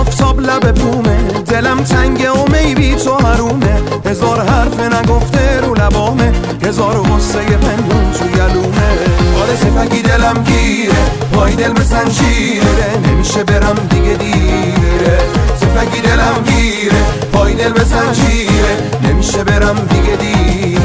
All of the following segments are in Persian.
آفتاب لب بومه، دلم تنگه و میبی تو حرومه. هزار حرف نگفته رو لبامه، هزار غصه پنهون تو گلومه. آره سفگی دلم گیره، پای دل به زنجیره، نمیشه برم دیگه دیره. سفگی دلم گیره، پای دل به زنجیره، نمیشه برم دیگه دیره.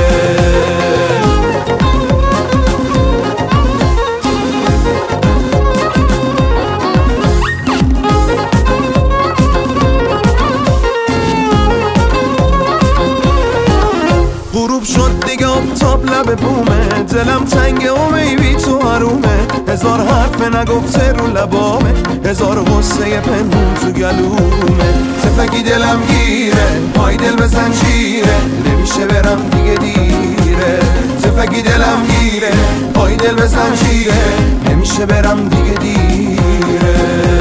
غروب شد دیگه آفتاب لب بومه، دلم تنگه و میبی تو حرومه. هزار حرف نگفته رو لبامه، هزار غصه پنهون تو گلومه. سفگی دلم گیره، پای دل به زنجیره، نمیشه برم دیگه دیره. سفگی دلم گیره، پای دل به زنجیره، نمیشه برم دیگه دیره.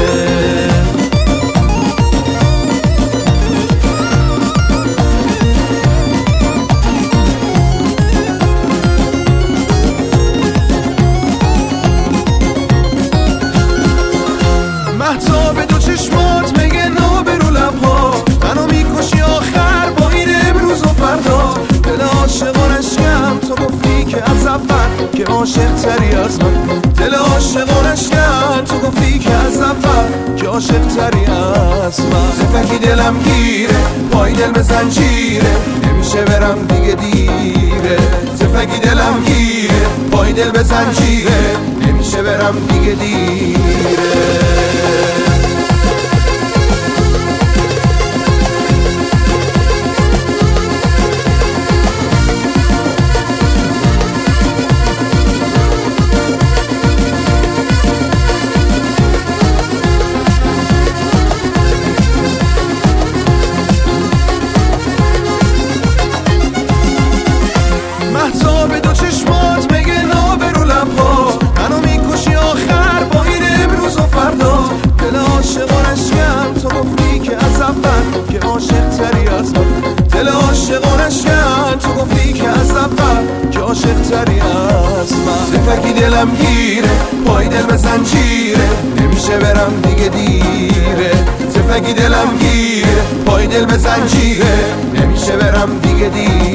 مهتاب دو چشمات میگه نابه رو لبها، منو میکشی آخر با این امروز و فردا. دل عاشقانشم تو گفتی که از اول که عاشق تری از من. دل عاشقانشم تو گفتی که از اول که عاشق تری از من. سفگی دلم گیره، پای دل به زنجیره، نمیشه برم دیگه دیره. سفگی دلم گیره، پای دل به زنجیره، نمیشه برم دیگه دیره. مهتاب دو چشمات میگه نابه رو لبها، منو میکشی آخر با این امروز و فردا. دل عاشقانشم تو گفتی که از اول که عاشق تری از من. دل عاشقانشم تو گفتی که از اول که عاشق تری از من. سفگی دلم گیره، پای دل به زنجیره، نمیشه برم دیگه دیره. سفگی دلم گیره، پای دل به زنجیره، نمیشه برم دیگه دیره.